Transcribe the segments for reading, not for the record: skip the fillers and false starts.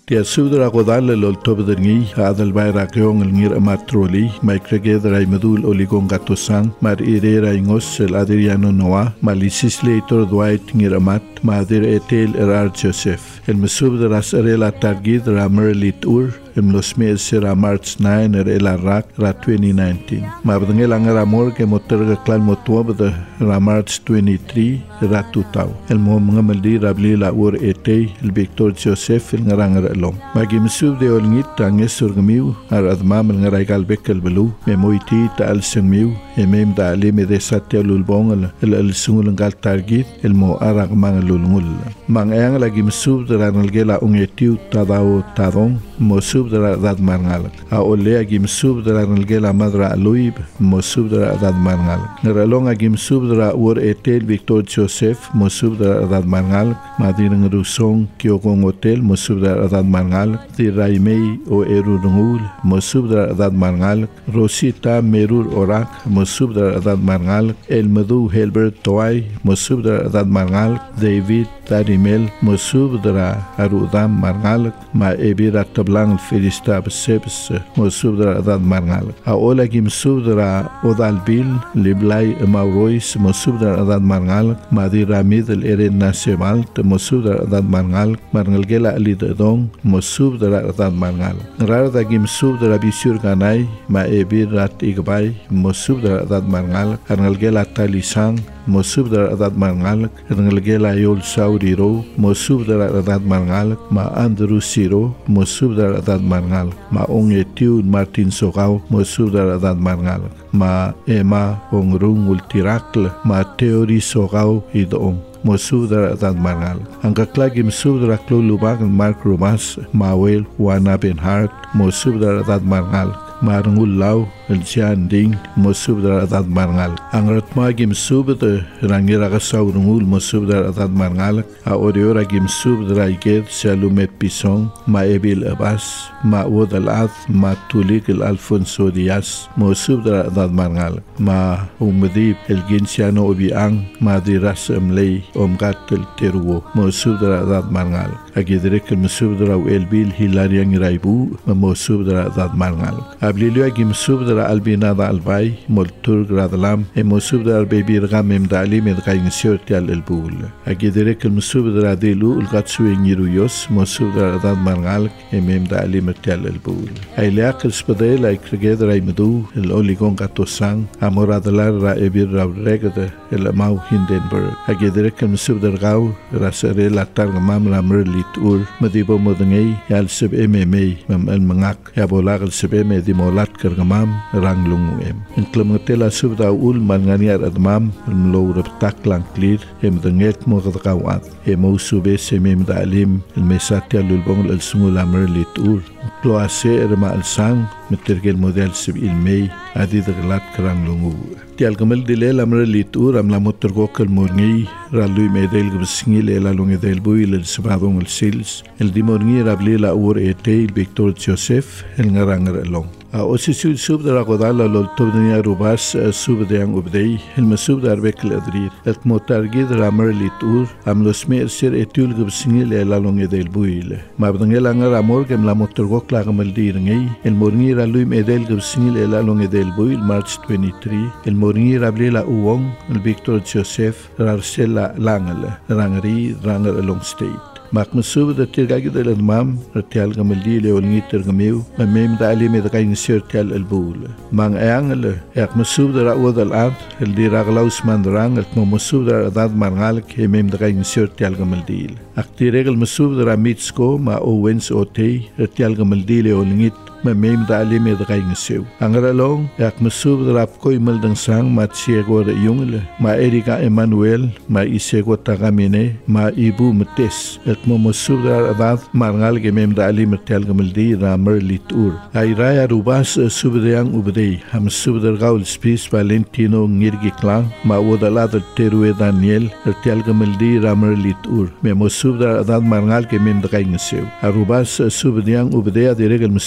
Tia subdra godal lol tobderngi adal bayra kyong ngir amatroli maikrege drai medul oligon gatosang mar irera ingos el adriano noa malisis leitor dwight ngir amat madir etel erar joseph el mesubdra asrela targid ramerlit ur los meses a March 9 el Iraq ra 2019 ma bdengel angar amor ke motor clan motuab de ra March 23 ra 2000 el mom ngamaldi rabli la ur etay el Victor Joseph el ngarangar lom ma gimsub de olngit tanges surgmiu ar admam el ngaray galbek el belu me moiti ta al sengmiu emem da ali me de satel bong el sungul ngal targit el mo arag mang lulngul mang ayang la gimsub de ranal gela ungetiu tadao tadong mo dra dad marngal a ole agim sub dra nalgela madra luib mosub dra dad marngal ngralong agim sub dra ur etel Victor Joseph mosub dra dad marngal madir ngrusong kyokong hotel mosub dra dad marngal ti raimei o erurungul mosub dra dad marngal Rosita merur orak mosub dra dad marngal el madu Helbert toy mosub dra dad marngal David tarimel mosub dra arudam marngal ma ebira tablang Filista Sebs mosubdra dad marngal a ola gim subdra odalbil liblay maurois mosubdra dad marngal madi ramid el eren nacional mosubdra dad marngal gela lidong mosubdra dad marngal rar da gim subdra bisur ganay ma ebir rat igbay mosubdra dad marngal gela talisang mosubdra dad marngal gela yol sauriro mosubdra dad marngal ma andrew siro mosubdra dad marngal ma ongetiu Martin Sogao mosubdra dad marngal ma Emma ongrung ultirakl ma teori Sogao idong mosubdra dad marngal angka klagi mosubdra klulubag Mark Romas Mawel Wana Benhart mosubdra dad marngal marngul law el sian ding mosubdra dad marngal angrat magim subdra rangira gasaurungul mosubdra dad marngal a oriora gim subdra iget salumet pisong ma ebil abas ma wodalat ma tulik el Alfonso Diaz mosubdra dad marngal ma umdib el ginsiano obiang ma diras amlei omgat el teruo mosubdra dad marngal agidrek el mosubdra el bil hilariang raibu ma mosubdra dad marngal ablilio agim subdra albinada albay moltur gradlam e mosubdra bebir gamem dali med gain short al elbul agidrek el mosubdra delu ulgatsu ngiruyos mosubdra dad marngal e mem dali metal elbul ailaq spadel ay krigedra imdu el oligon gatosang amoradlar ra ebir ra regde el mau hindenburg agidrek el mosubdra gaw rasere la targamam la merlit ur medibo modengei al sub MMA mam el mangak ya bolag el sub me dimolat kergamam ranglung em klemotela subda ul manganiar admam lo reptak lang clear em denget mo gawat em sube semem dalim el mesatia lulbong el sungula merlit ur kloase erma al sang metergel model sub ilmei adi daglat kranglungu tial gamal dilel amrelit ur am la motorgok el morngi ralui medel gbsngil el along del buil el sabadong el sils el dimorngi rablila ur etel Victor Joseph el ngarangar elong Osisul subdra godala lol tobdnia rubas subdeang ubdei el masubdar bekel adrir et motargid ramerlit ur am los mercer etul gbsingil el along del buil mabdangel angar amor gem la motorgok la gamal dirngei el morngi ralui medel gbsingil el along del buil March 23 el morngi rablela uwong el Victor Joseph rarsela langal rangri ranger along state mak masub da tirgagi da ladmam ratial gamaldi le olngi tirgamiu mamem da ali me da kain sirtial albul mang ayang le yak masub da rawad al ad el di raglaus mandrang el masub da dad marngal ke mem da kain sirtial gamaldi akti regal masub da mitsko ma owens otei ratial gamaldi le olngi mamem da ali me da kain sew angralong yak masub da rap koy maldang sang ma chiego da yungle ma Erika Emmanuel ma isego tagamine ma ibu mtes mosubdra adad marngal gemem da ali mertel gamaldi ramerlit ur ay raya rubas subdeang ubdei ham subdra gaul spis Valentino ngirgi klang ma wodalad terue Daniel mertel gamaldi ramerlit ur me mosubdra adad marngal gemem da kain sew arubas subdeang ubdei adiregal mosubdra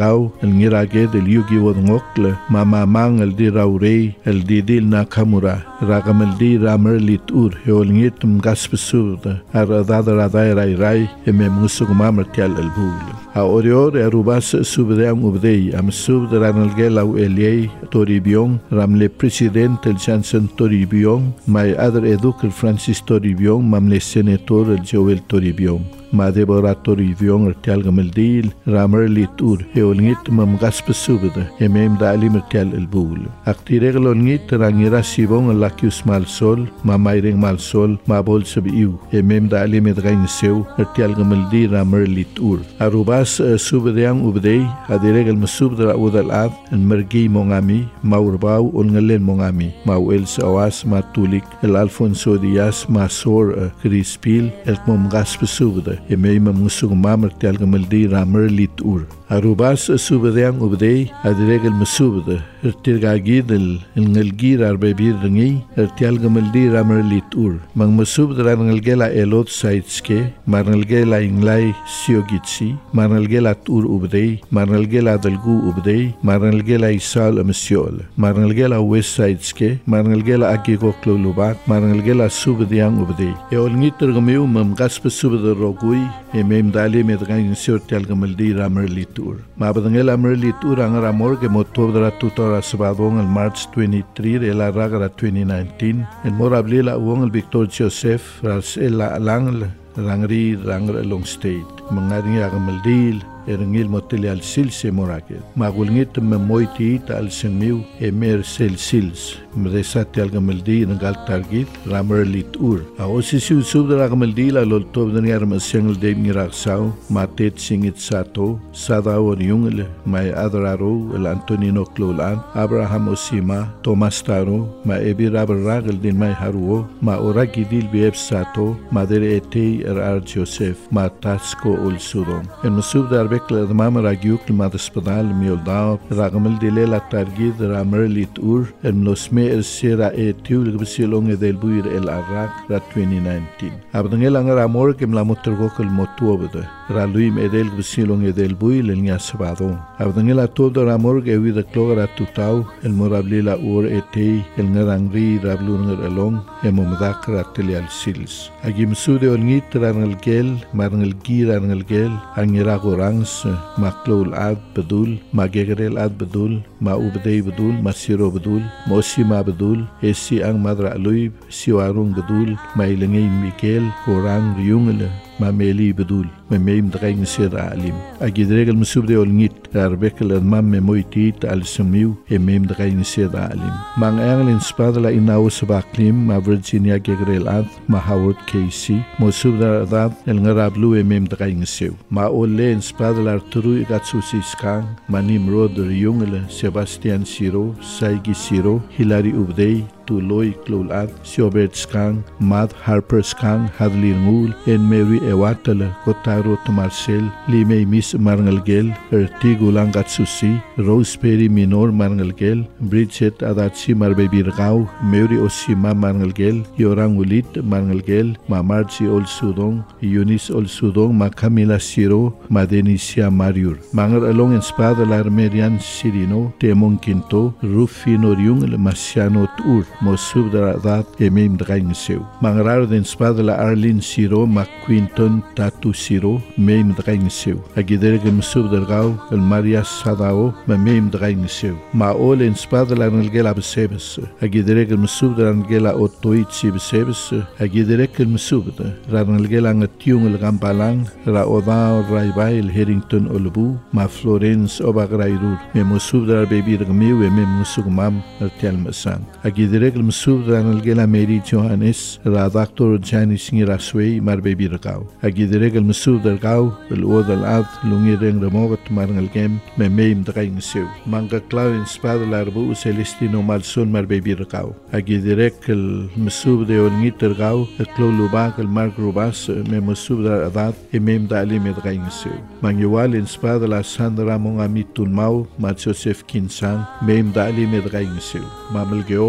gau el ngirage del yugi wodngokle mamamang el di raurei el di dil nakamura ragam el di ramer lit ur heol ngitum gaspesurde aradada radai rai musug mamer tial el bul a orior arubas subdeam ubdei am subdran el gelau eliei Toribion ramle president el Johnson Toribion mai adr eduk el Francis Toribion mamle senator el Joel Toribion ma Deborah Toribion el tial gameldil ramer lit ur heol ngit mam gaspesurde emem da alim tial el bul aktireglo ngit rangira sibon el lakius mal sol ma maireng mal sol ma bol sabiu emem da alim gain seu el tial gameldi ramer lit ur arubas subdeam ubdei adireg el masubdra udal ad el mergi mongami maurbau ongalen mongami mauel sawas matulik el Alfonso Diaz masor Crispil el mom gaspesurde emem musug mamer tial gameldi ramer lit ur arubas subdeam ubdei adireg el masubde irtirgagid el ngelgir arbebir ngi irtial gameldi ramer lit ur mang masubdra ngelgela elot saitske marngelgela inglai siogitsi marngelgela tur ubdei marngelgela dalgu ubdei marngelgela isal amsiol marngelgela west saitske marngelgela agigoklo lubat marngelgela subdeam ubdei eol ngiter gamiu mam gasp subde rogui emem dali medgain sortial gameldi ramer lit ur mabdangela ramer lit ur angara morge motobdra tutor Sabadong el March 23 el Aragara 2019 el Morablela Wong el Victor Joseph ras el lang rangri long state mangaring agameldil erengil motel al silse moraket magulngit memoiti al semiu emer sel sils mresat al gameldi ngal targit ramer lit ur a osisiu subdra gameldi la loltob deniar masengel de miraksau matet singit sato sada oriungel mai adraro el Antonino Clolan Abraham Osima Thomas Taro ma ebira ragel din mai haruo ma oragidil bief sato madere ete Joseph ma tasco ul sudom en subdar bekle mama ragiuk ma hospital miolda ragamel dile la targid ramer lit ur en losme el sera etiu gbesilong del buir el Arak ra 2019 abdangel angar amor kem la motorgokal motuobde raluim edel gbesilong del buir el nyasbado abdangel atodo amor ge wi de clogra tutau el morablela ur ete el ngarangri rablungar along emomdakra telial sils agim sude olngit rangal gel marngal girangal gel angira gorangs maklul ad bedul magegrel ad bedul ma ubdei bedul masiro bedul mosima bedul esi ang madra luib siwarung bedul mailengi mikel gorang riungele mameli bedul memeim draing sir alim agidregel musubde olngit arbekel mam memoitit al samiu emem draing sir alim mang anglin spadla inaus baklim ma Virginia gegrel ad ma Howard Casey mosubda dad el ngarablu emem draing seu ma olen spadla tru gatsusis kang manim rod riungele Sebastian Siro Saigi Siro Hilary Ubdei Tuloy Klolad Siobert Skang Mad Harper Skang Hadley Ngul en Mary Ewatala Kotaro Marcel Limei Miss Marngalgel Ertigulang Gatsusi Roseberry Minor Marngalgel Bridget Adatsi Marbebirgau Mary Osima Marngalgel Yorang Ulit Marngalgel Mamarchi Ol Sudong Eunice Ol Sudong Makamila Siro Madenisia Mariur Mangar along en Spada Larmerian Sirino Temon Quinto Rufino Riung Masiano Tur Mosubdra dat emem draing seu mangrar den spadla Arlene Siro McQuinton Tatu Siro mem draing seu agiderg msubdrgau el Maria Sadao mem draing seu ma olen spadla ngela besebes agiderg msubdra ngela otoitsi besebes agiderg msubdra rangelga ngatiung el gampalang ra oda raibail Harrington Olbu ma Florence Obagrairur mosubdra bebi rgmiu mem musugmam artel masang agiderg المسوب الجلا ميري جوهانس را دكتور جانيس نيراسوي مار بيبي رقاو اجيدريق المسوب درقاو الوض العاد لوني رين رموغت مارن الجيم ميم دقاين سيو مانغا كلاو انسباد لاربو سيليستينو مالسون مار بيبي رقاو اجيدريق المسوب دي ولني ترقاو الكلو لوباك المارك روباس مسوب در اداد ميم دالي مدقاين سيو مانيوال انسباد لا ساندرا مونغامي تونماو ما جوزيف كينسان ميم دالي مدقاين سيو مامل جيوك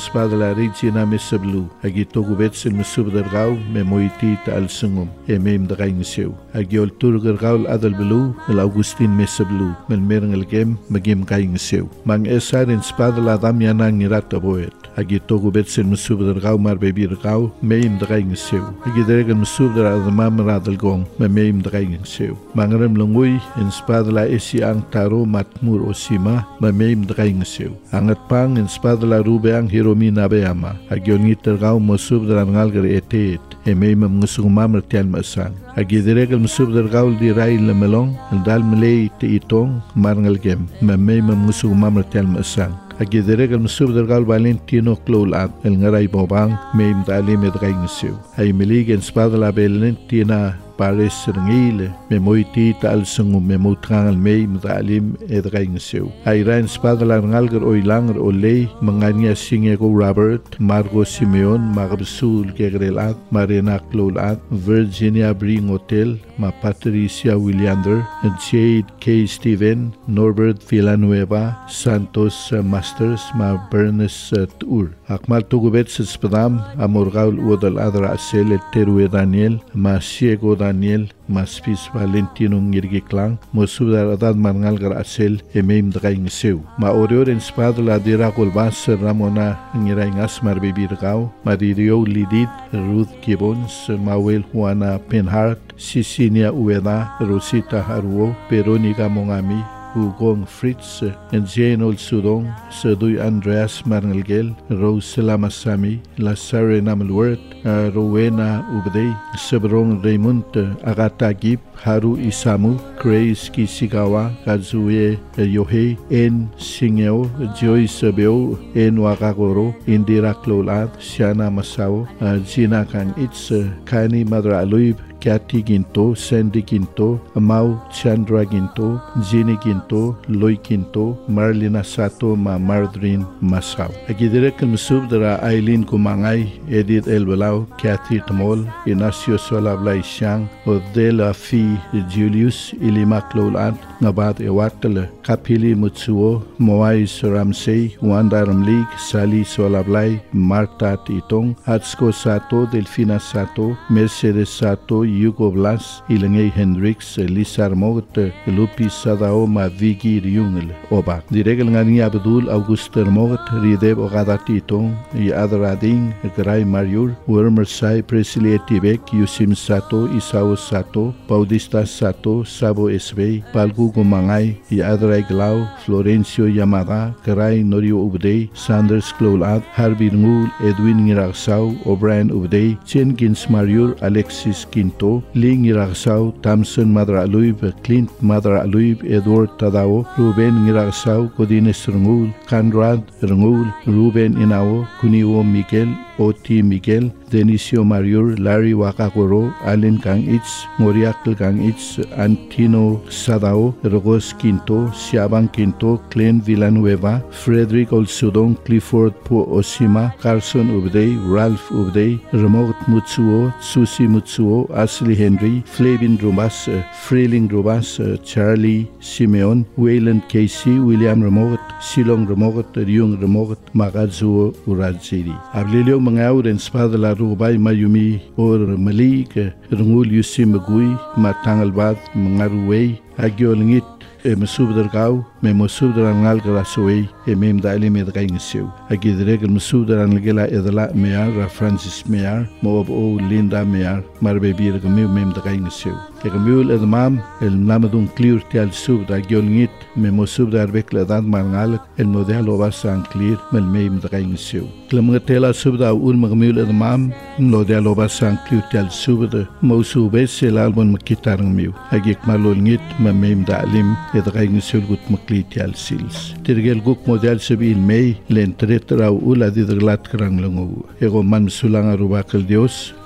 espada la regina mesablu agi togu bets el mesubdergau me moiti ta al sungum mem da gaing seu agi ol turgergau adal belu el Augustin mesablu mel mereng el gem magem gaing seu mang esar en espada la damiana ngirata boet agi togu bets el mesubdergau mar bebirgau mem da gaing seu agi deregen mesubder adamam radal gong mem da gaing seu mangrem lungui en espada la esi ang taro matmur osima mem da gaing seu angat pang en espada la rubeang hiromina beama agion ngitergau mesubder ngalger etet mem mengusumam retian masang agi deregen mesubder gaul di rai lemelong dal melei te itong marngal gem mem mengusumam retian masang agi deregen mesubder gaul Valentino Clolat el ngarai bobang mem dali med gaing seu ay meligen espada la Valentina pares serngile me moiti ta al sungu me mutrangal mei mdalim edgaing seu ay ran espada la ngalger oilanger olei mangania singe go Robert Margo Simeon Magabsul Gegrelat Marina Clolat Virginia Bring Hotel ma Patricia Williander Jade K. Steven Norbert Villanueva Santos Masters ma Bernes Tour akmal tugubet spadam amorgaul udal adra asel terue Daniel ma Ciego Daniel Maspis Valentino ngirgi klang mosudar adad mangal gar asel emem dgaing seu ma orior en spad la dira kolbas Ramona ngiraing asmar bebirgau Maririo Lidit Ruth Gibbons Mawel Juana Penhart Cecilia Ueda Rosita Haruo Veronica Mongami Hugong Fritz and Jane Ol Sudong Sadui Andreas Marngelgel Rose Lamasami La Serena Melwert Rowena Ubdei Sebrong Raymond Agata Gip Haru Isamu Grace Kisigawa Kazue Yohei En Singeo Joyce Beo En Wakagoro Indira Klolat Siana Masao Gina Kang Itz Kani Madra Aluib Kathy Ginto, Sandy Ginto, Mau Chandra Ginto, Ginny Ginto, Loy Ginto, Marlena Sato, Ma Mardrin Masao. Agidirek el mesubdara Aileen Kumangay, Edith Elbelau, Kathy Tamol, Inacio Solablay Siang, Odela Fi Julius, Ilima Klolat, Nabat Ewatel, Kapili Mutsuo, Moais Ramsey, Wanda Ramlig, Sally Solablay, Marta Titong, Hatsko Sato, Delfina Sato, Mercedes Sato, Hugo Blas, Ilangay Hendricks, Lisa Armogt, Lupi Sadao, Ma Vigi Riungel, Oba. Diregel ngani Abdul Augusto Armogt, Rideb Ogada Titong, Adrading, Gray Mariur, Wermer Sai, Presley Tibek, Yusim Sato, Isao Sato, Baudista Sato, Sabo Esbey, Palgu Gumangay, Adray Glau, Florencio Yamada, Gray Norio Ubdey, Sanders Clolat, Harvey Ngul, Edwin Ngiragsau, O'Brien Ubdey, Jenkins Mariur, Alexis Quinto, Ling Ngiragsau, Thompson Madra Aluib, Clint Madra Aluib, Edward Tadao, Ruben Ngiragsau, Godines Rungul, Conrad Rungul, Ruben Inao, Kuniwo Miguel, Oti Miguel, Denisio Mariur, Larry Wakakoro, Allen Kang Itz, Moriakl Kang Itz, Antino Sadao, Rogos Quinto, Siabang Quinto, Glenn Villanueva, Frederick Olsudong, Clifford Po Osima, Carson Ubdey, Ralph Ubdey, Remote Mutsuo, Susi Mutsuo, Ashley Henry, Flavin Rubas, Freeling Rubas, Charlie Simeon, Wayland Casey, William Remote, Silong Remote, Ryung Remote, Magazuo Uradziri. Ablilio Mangaur en Spada la Rubay Mayumi or Malik, Rungul Yusim Magui, Matangalbad, Mangaruway, Agiolingit, Mesubdergau, Memosubder Angal Grasoway, Mem Dali Medgaing Sew. Agidreg Mesubder Angela Edela Mear, Francis Mear, Moab O Linda Mear, Marbebir Mem Dagaing Sew. Egamul Edmam, El Namadun Clear Tial Sub, Agiolingit, Memosubder Bekladad Mangal, El Modelo Basan Clear, Melmem Dagaing Sew. Clementela Subda Ul Magmul Edmam, Lodelo Basan Clear Tial Sub, Mosubes El Albon Makitarang Mew, Agik Malolingit, Mem Dalim, Edgaing Sew Gut Maklitial Sils. Tirgel Guk Model Sabil May, Lentretra Ula Didglat Kranglangu, Ego Man Sulanga Rubakal Dios,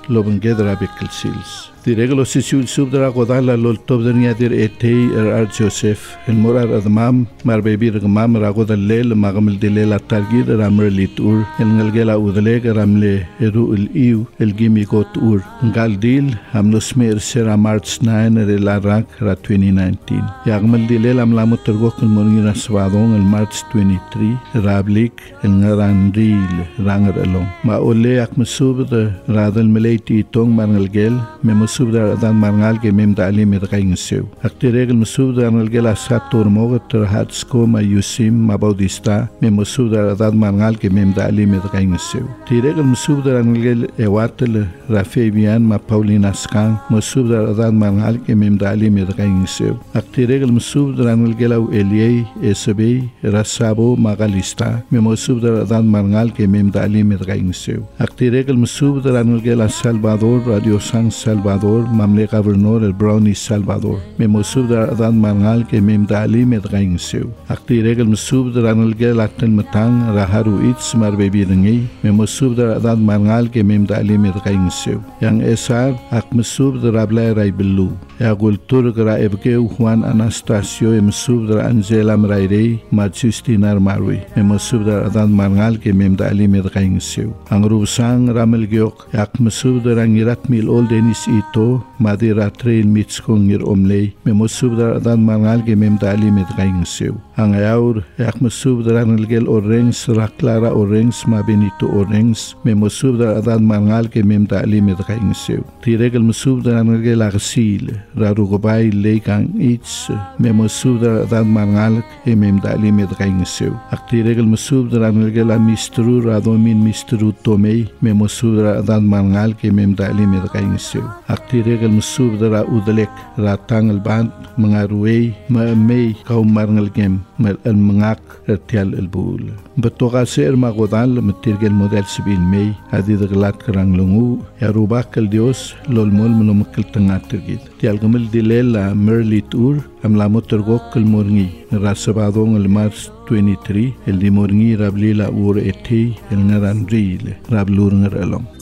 lo bengedra bekel sils. Direglo sisul subdra godala lol tobdania dir etei ar Joseph el morar admam mar bebi rgmam ragoda lel magamel dilel atargir ramr litur el ngalgela udleg ramle eru el iu el gimi got ur ngaldil amnosmer sera March 9 el arak ra 2019 yagmel dilel amlamu tergok el mongira swadong el March 23 rablik el ngarandil ranger along ma ole akmsub de radel meleti tong mangalgel subda dan marngal ke mem dali med kaing seu aktiregel subda angal asator mogat hat sko ma yusim ma baudista mem subda dan marngal ke mem dali med kaing seu tiregel subda angal ewatel rafabian ma paulina skan subda dan marngal ke mem dali med kaing seu aktiregel subda angal elie esbe rasabo magalista mem subda dan marngal ke mem dali med kaing seu aktiregel subda angal Salvador Radio San Salvador mamle gobernador el Brownie Salvador me mosub dar dan mangal ke mem dali med gaing seu akti regel mosub dar anal gel aten matang raharu its mar bebi dengi me mosub dar dan mangal ke mem dali med gaing seu yang esar ak mosub dar abla rai belu ya gultur gra ebke Juan Anastasio e mosub dar Angela mraire ma Justinar marwi me mosub dar dan mangal ke mem dali med gaing seu ang rubsang ramel gyok ak mosub dar angirat mil ol denis ito madira trail mitskongir omlei me mosubdar dan mangal ke mem dali met gaing seu ang ayaur yak mosubdar angelgel orange raklara orange ma benito orange me mosubdar dan mangal ke mem dali met gaing seu tiregel mosubdar angelgel agsil rarugobai leikang its me mosubdar dan mangal ke mem dali met gaing seu aktiregel mosubdar angelgel mistru radomin mistru tomei me mosubdar dan mangal ke mem dali met gaing seu aktiregel musub dara udlek ratang alband mengaruai mamei kaum marngal gem mal mengak retial albul betoga ser magodal metirgel model sibil mei hadi daglat kerang lungu ya rubak el dios lolmol menomkel tengah tergit tial gemel dilela merlit ur amla motorgok el morngi rasabadong el March 23 el di morngi rablila ur eti el ngarandrile rablur ngaralom